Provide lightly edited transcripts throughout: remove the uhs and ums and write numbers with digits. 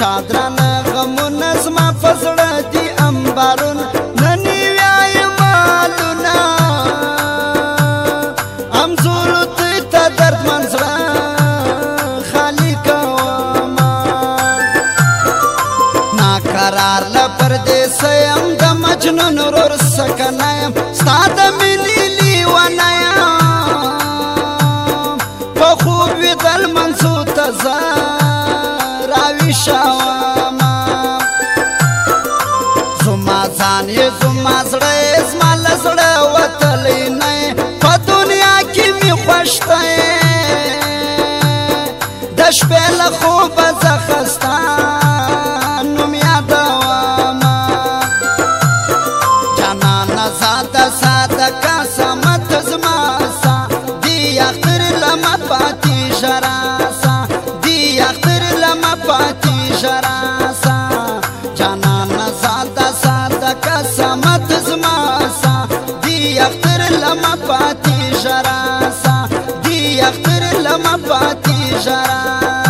چادرانه غمونه زما په زړه دي انبارونه نني ویایم مالونه همزولو دوی ته دردمن زړه خالي کومه ناقرار له پردیسه یم د مجنون ورور سکنه یم ستا د مینې لیونه یم په خوب ویدل منصو ته زه راویښومه زما ځان یې زما زړه یې زما له زړه وتلی نه یې په دنیا کې مې خوښ ته د شپې له خوبه زه خسته نوم یادومه جانانه ساده ساده قسمت زما سه دی اختر لمه پاتې ژراسه دی اختر لمه پاتې ژراسه جانانه ساده ساده قسمت زما سه دی اختر لمه پاتې ژراسه دی اختر لمه پاتې ژراسه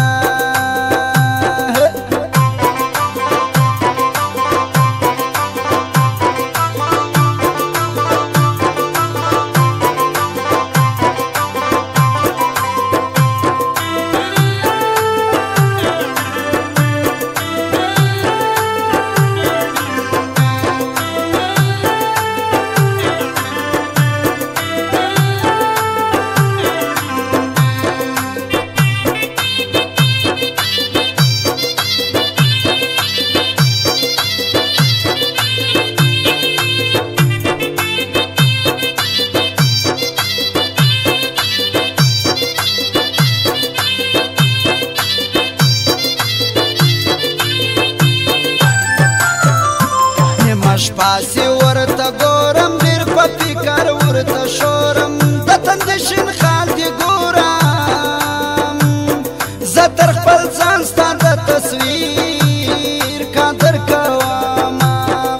شپاسې ورته ګورم ډېر په فکر ورته شورم د تندې شین خال دې ګورم زه تر خپل ځان ستا د تصویر قدر کومه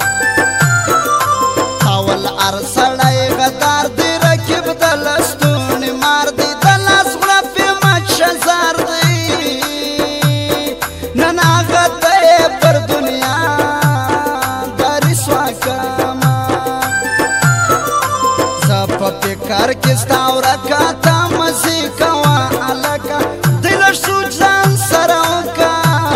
اول هر سړی غدار دی رقیب د لستونې مار دی د لاس غړپې مچ شزار دی نن هغه ته یې پر دنیا فکر کې ستا ورکاته مزې کوه هلکه دی لږ سوچ ځان سره وکړه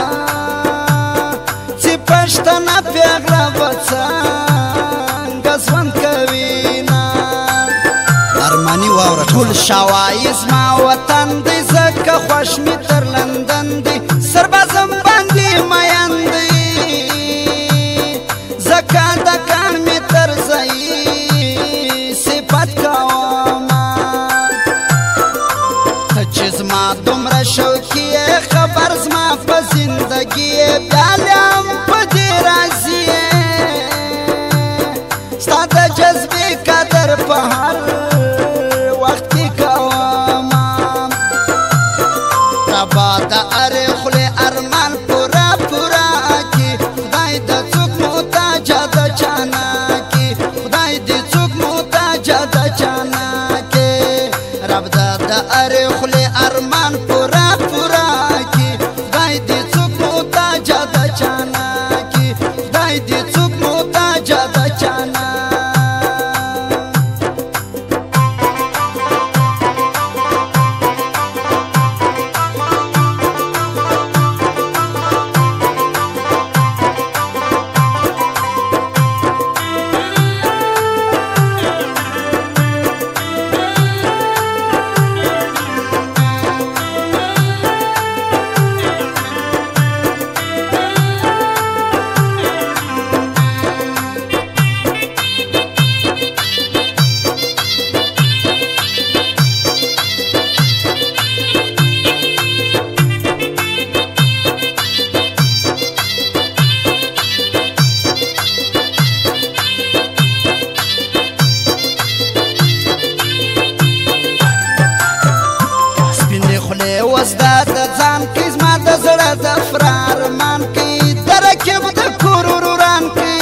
چې پښتنه پېغله به څنګه ژوند کوینه ارماني واوره ټول شوایي زما وطن دی ځکه خوښ مې تر لندن دی سربازم باندې مین دی ځکه د کاڼ مې تر ځایي صفت کومه ته چې زما دومره شوقي خبر زما په زندګي بیا لیم په دې راضي ستا د جذبې قدر په هر وخت کې کومه ربا د هرې خولې ارمان پوره پوره کړي خدای د څوک محتاج د چا نه کړي خدای دې څوک محتاج د چا نه کړي رب د هرې خولې ارمان پوره پوره کړي خدای دې څوک محتاج د چا نه کړي خدای دې څوک محتاج د چا نه وزدا د ځان کې زما د زړه د فرار مان کې درکب د کوروران کې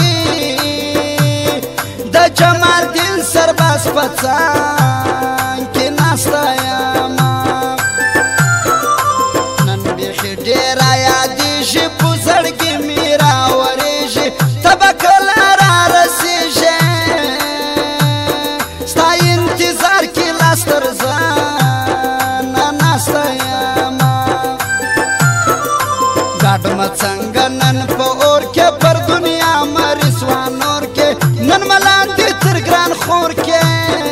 د جمال دین سرباز پڅان کې ناستا یم نن به ډیر یادې شي ګډمه څنګه نن په اور کې پر دنیا مرسوان نور کې نن ملاندې تر ګران خور کې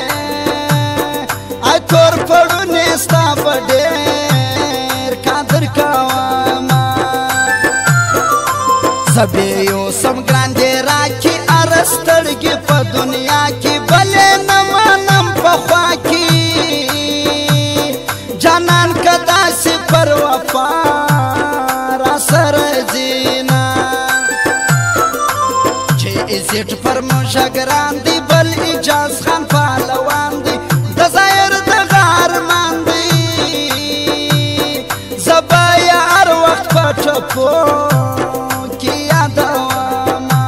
ای تور پړونې ستا په ډېر قدر کومه زه بې یوسم ګران دې راکړي ارستړګي په دنیا کې بلې نه منم پخوا کې جانان که داسې پر وفا را سره ځینا چې عزت پر موږه ګران دی بل اجاز خان پهلوان دی د ظاهر د غارمان دی زه به یې هر وخت په ټپو کې یادومه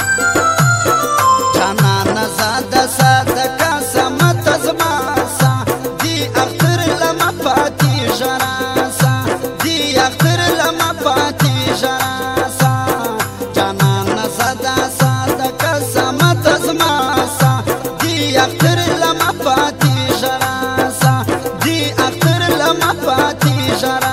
جانانه زاده ساده قسمت زما سه دی اختر لمه پاتې ژراسه دی اختر لمه پاتې ژراسه جانانه زاده ساده قسمت زما سه دی اختر لمه پاتې ژراسه دی اختر لمه پاتې ژراسه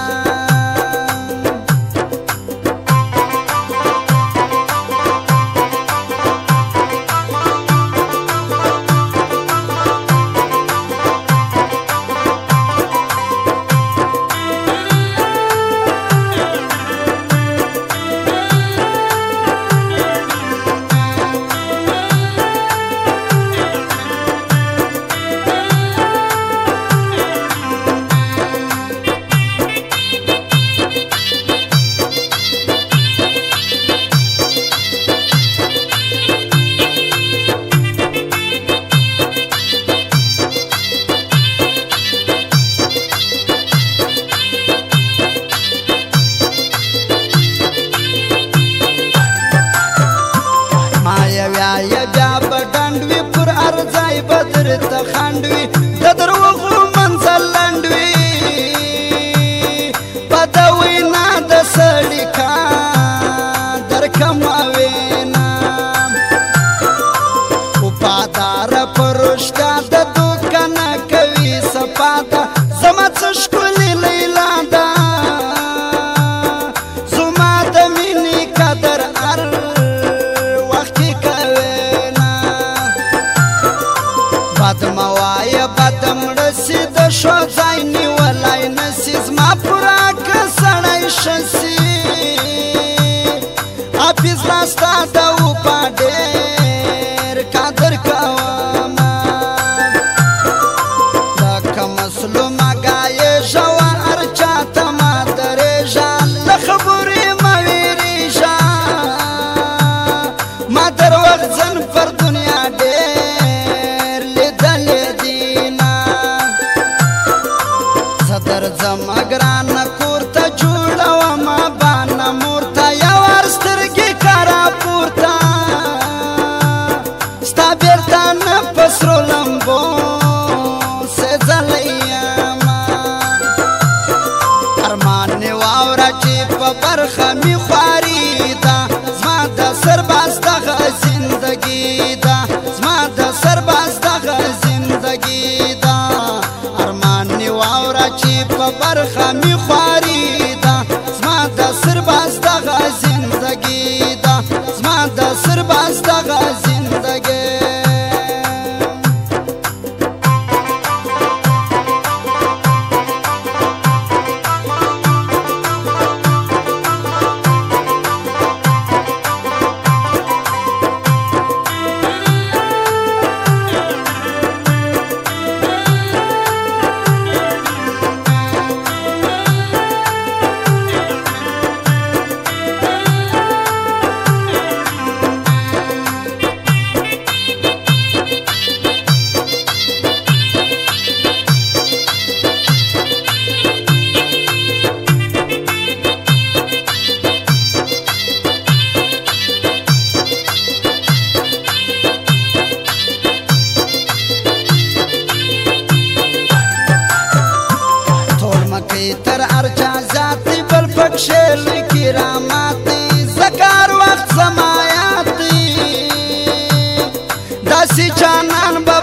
ته خنډ وي د دروغو منزل لنډ وي بده وینا د سړي قدر کمه وینا وفاداره په رشته د دوکه نه کوي صفا ده زما څه ښکلې لیلا ده زما د مینې قدر هر وخت کې کوي بد موایه بد مړه سي د ښو ځای نیولی نه سي زما پوره که سړی ښه سي حافظ را ستا د وفا ډېر قدر کومه لکه مظلومه ګایې ژور چاته مه درېږه له خبرې مه وېرېږه ما در وخت ځن پر دنیا ډېر درځم ګرانه کور ته جوړومه بانه مور ته یو ور سترګې کاره پورته ستا بېرته نه په سرو لمبو سېځلی یمه ارمان مې واوره چې په برخه مې خواري ده زما د سرباز دغه زندګي ده زما د سرباز دغه زندګي ده ارمان مې واوره چې په برخه مې خواري ده زما د سرباز دغه زندګي ده زما د سرباز دغه زندګي شیل کراماتی زکار وقت زمایاتی داسی جانان با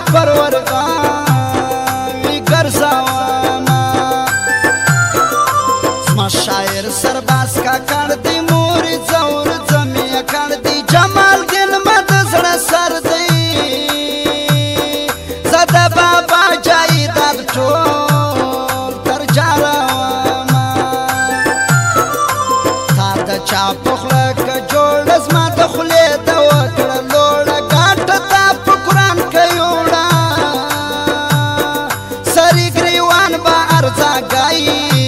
پرورگاوی گرزاوانا زما شاعر سرباز مسکا کړ دی مور زور زمي کړ دی جمال دل مد زړه سر دی زده بابا جایداد ټول تر جارا ما تا د چا پخله ک جوړ زما د خله د وکړه لوړ ګټ تا په قران کې وړا سری ګریوان با ارزا گای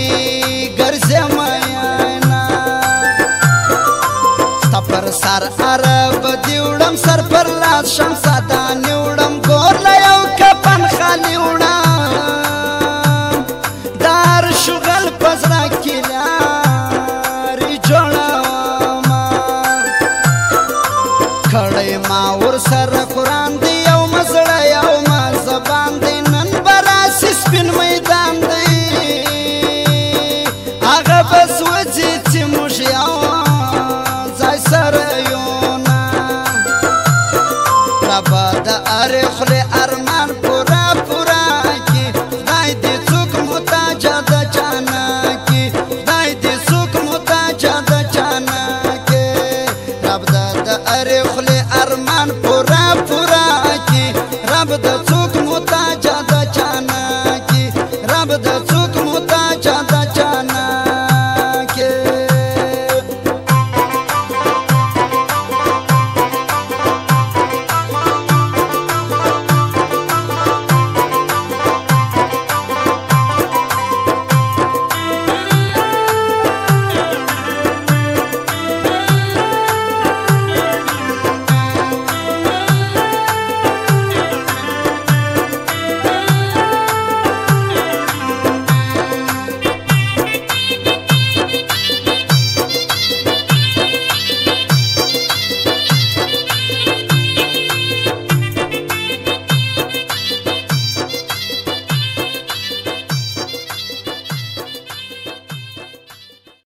سر عرب دیوڑم سر پر لاس شم سادا نیوڑم گور لیو کپن خالی وڑم دار شغل پزرا کلیاری جوڑا ما کھڑی ما ور سر قرآن دی یو مزڑا یو ما زبان دی نن براسی سپین میدان دی آغا بس وزی چی موش یو د اره خله ارمان پورا پورا کی خدای دې څوک محتاج د جانا کی خدای دې څوک محتاج د جانا کی رب د اره خله ارمان پورا پورا کی رب د